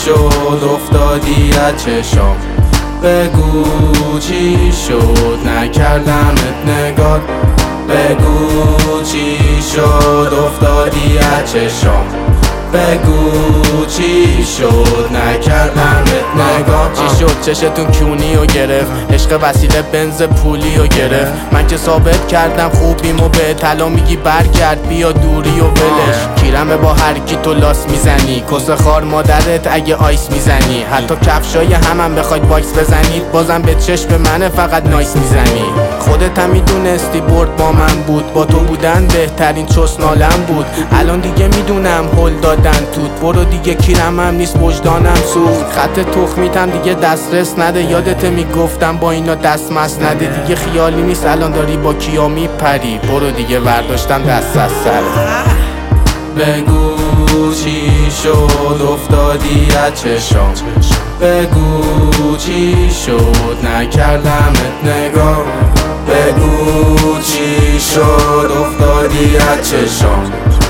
شد افتادی از چشام، بگو چی شد نکردمت نگاه، بگو چی شد افتادی از چشام، بگو چی شد نکردمت نگاه. چی شد چشتون کونی و گرفت، عشق وسیله بنز پولی و گرفت. من که ثابت کردم خوبیمو به طلا میگی برگرد بیا دوری و ولش. کیرمه با هر کی تو لاس میزنی، کس خار مادرت اگه آیس میزنی. حتی کفشای همم بخواید واکس بزنید بازم به چشم منه فقط نایس میزنی. خودت هم میدونستی برد با من بود، با تو بودن بهترین چسنالم بود. الان دیگه میدونم هل دادن توت، برو دیگه کیرم هم نیست وجدانم سوخت. خط تخمیتم دیگه دسترس نده، یادت میگفتم با اینا دست مست نده. دیگه خیالی نیست الان داری با کیا میپری، برو دیگه ورداشتم دست از سر. بگو چی شد افتادی از چشام، بگو چی شد نکردمت نگاه، بگو چی شد افتادی از چشام،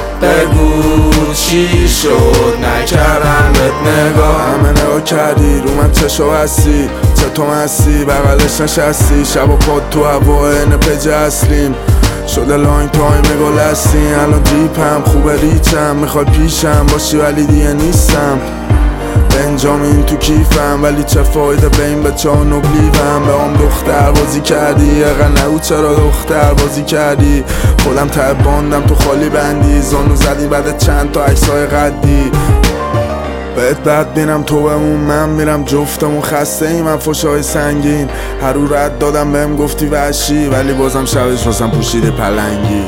بگو چی شد نکردمت نگاه. همه نگاه کردی رو من چشو هستی، چطور هستی بغلش نشستی. شب و پاد تو هوا این پیج اصلیم شده لانگ تایم گل هستی. الان دیپم خوبه ریچم، میخوای پیشم باشی ولی دیگه نیستم. بنجامین تو کیفم ولی چه فایده به این بچه ها نبلیوم. به هم دختر بازی کردی اقا نگو چرا دختر بازی کردی. خودم ته باندم تو خالی بندی، زانو زدی بعد چند تا عکسای قدی. بهت بد بینم تو بمون من میرم جفتمون خسته ای من فشای سنگین. هر رو رد دادم بهم گفتی وحشی ولی بازم شبش واسم پوشیده پلنگی.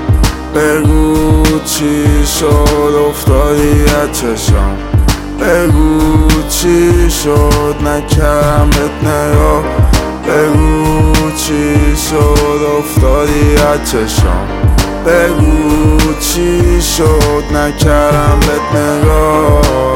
بگو چی شد افتادی از چشام، بگو چی شد نکردمت نگاه، بگو چی شد افتادی از چشام، بگو چی شد نکردمت نگاه.